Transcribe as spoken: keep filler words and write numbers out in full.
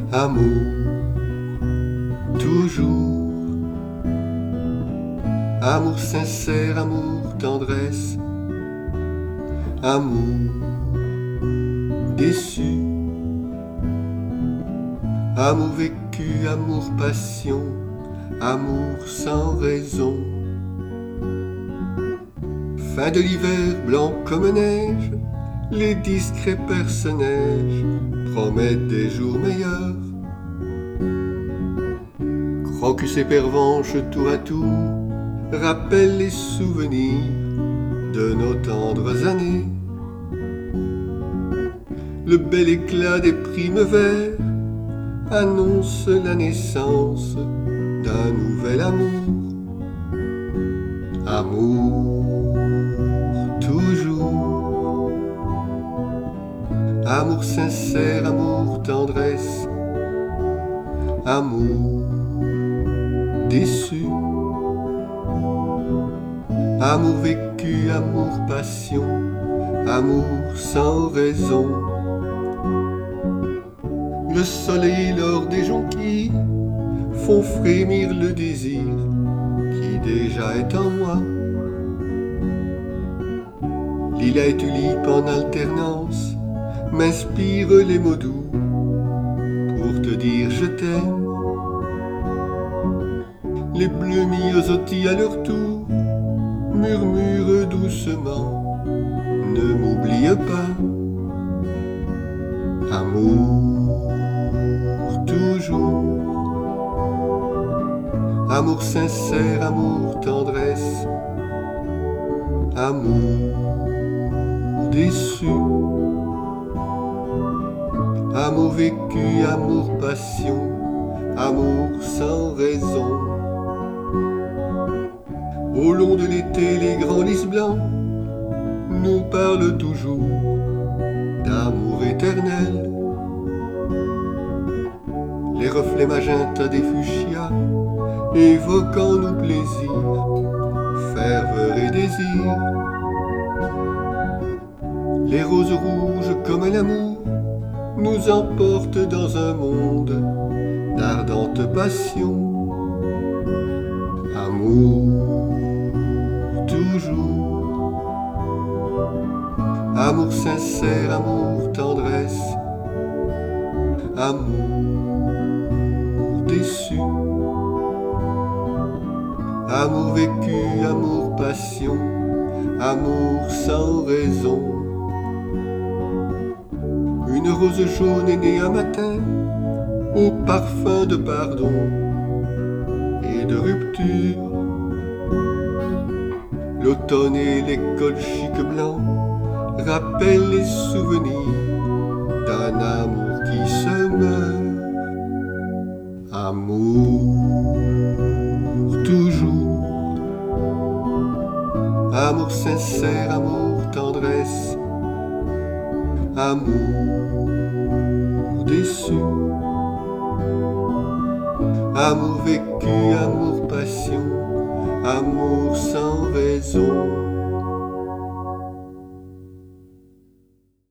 Amour, toujours. Amour sincère, amour tendresse. Amour déçu. Amour vécu, amour passion. Amour sans raison. Fin de l'hiver, blanc comme neige, les discrets personnages promettent des jours meilleurs. Crocus et pervenche tour à tour rappellent les souvenirs de nos tendres années. Le bel éclat des primes verts annonce la naissance d'un nouvel amour. Amour, toujours. Amour sincère, amour tendresse. Amour déçu. Amour vécu, amour passion. Amour sans raison. Le soleil lors des jonquilles font frémir le désir qui déjà est en moi. Lilas et tulipes en alternance m'inspirent les mots doux pour te dire je t'aime. Les bleus myosotis à leur tour murmurent doucement ne m'oublie pas. Amour, toujours. Amour sincère, amour tendresse. Amour déçu. Amour vécu, amour passion. Amour sans raison. Au long de l'été, les grands lys blancs nous parlent toujours d'amour éternel. Les reflets magenta des fuchsias évoquant nos plaisirs, ferveur et désir. Les roses rouges comme l'amour nous emportent dans un monde d'ardente passion. Amour, toujours. Amour sincère, amour tendresse. Amour déçu. Amour vécu, amour passion. Amour sans raison. Une rose jaune est née un matin au parfum de pardon et de rupture. L'automne et l'école chic blanc rappellent les souvenirs d'un amour qui se meurt. Amour, toujours. Amour sincère, amour tendresse. Amour déçu. Amour vécu, amour passion. Amour sans raison.